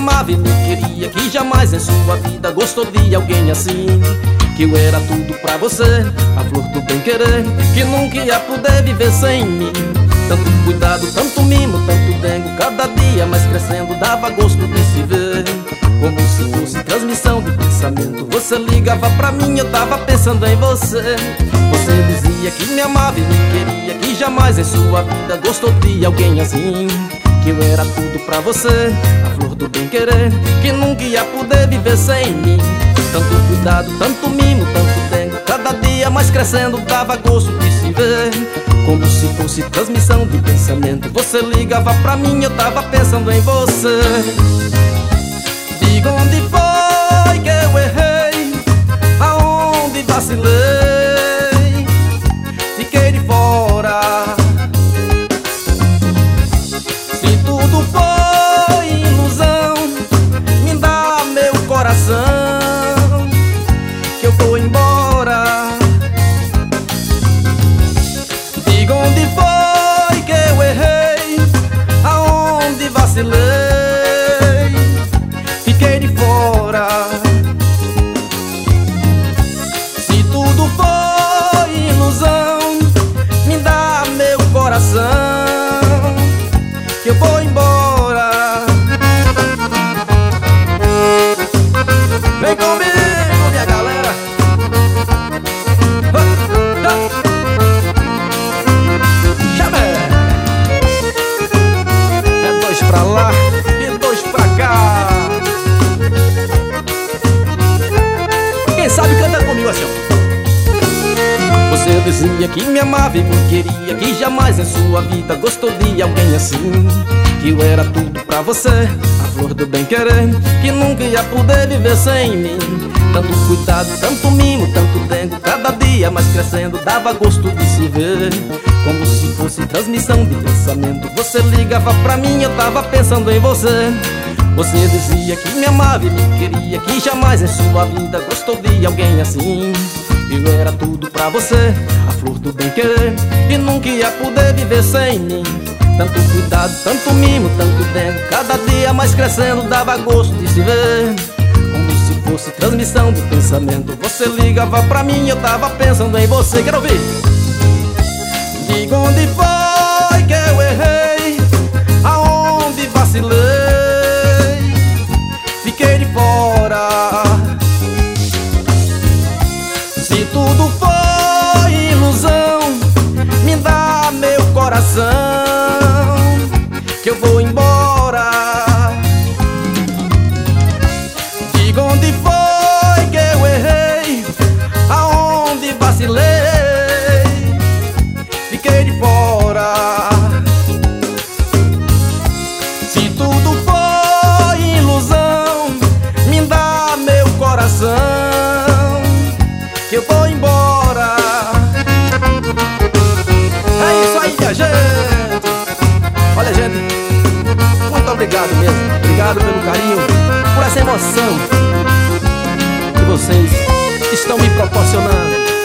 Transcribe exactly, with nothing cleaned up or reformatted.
amava e me queria, que jamais em sua vida gostou de alguém assim. Que eu era tudo pra você, a flor do bem-querer, que nunca ia poder viver sem mim. Tanto cuidado, tanto mimo, tanto dengo, cada dia mais crescendo, dava gosto de se ver. Como se fosse transmissão de pensamento, você ligava pra mim, eu tava pensando em você. Você dizia que me amava e me queria, que jamais em sua vida gostou de alguém assim. Que eu era tudo pra você, a flor do bem-querer, que nunca ia poder viver sem mim. Tanto cuidado, tanto mimo, tanto dengo, cada dia mais crescendo, dava gosto de se ver. Como se fosse transmissão de pensamento, você ligava pra mim, eu tava pensando em você. Diga onde foi que eu errei, aonde vacilei, fiquei de fora. Se tudo foi ilusão, me dá meu coração, que eu vou embora. Diga onde foi que eu errei, aonde vacilei, fiquei de fora. Se tudo foi ilusão, me dá meu coração, que eu vou embora. Vem comigo, minha galera. Chama! É dois pra lá e dois pra cá. Quem sabe canta comigo assim, ó. Você dizia que me amava e me queria, que jamais em sua vida gostou de alguém assim. Que eu era tudo pra você, a flor do bem-querer, que nunca ia poder viver sem mim. Tanto cuidado, tanto mimo, tanto dengo, cada dia mais crescendo, dava gosto de se ver. Como se fosse transmissão de pensamento, você ligava pra mim, eu tava pensando em você. Você dizia que me amava e me queria, que jamais em sua vida gostou de alguém assim. Eu era tudo pra você, a flor do bem-querer, e nunca ia poder viver sem mim. Tanto cuidado, tanto mimo, tanto dengo, cada dia mais crescendo, dava gosto de se ver. Como se fosse transmissão de pensamento, você ligava pra mim, eu tava pensando em você. Quero ouvir. Diga onde foi que eu errei, aonde vacilei, fiquei de fora. Se tudo foi ilusão, me dá meu coração, que eu vou embora. Diga onde foi que eu errei, aonde vacilei, fiquei de fora. Se tudo foi ilusão, me dá meu coração, que eu vou embora. É isso aí, minha gente. Olha, gente, muito obrigado mesmo. Obrigado pelo carinho, por essa emoção que vocês estão me proporcionando.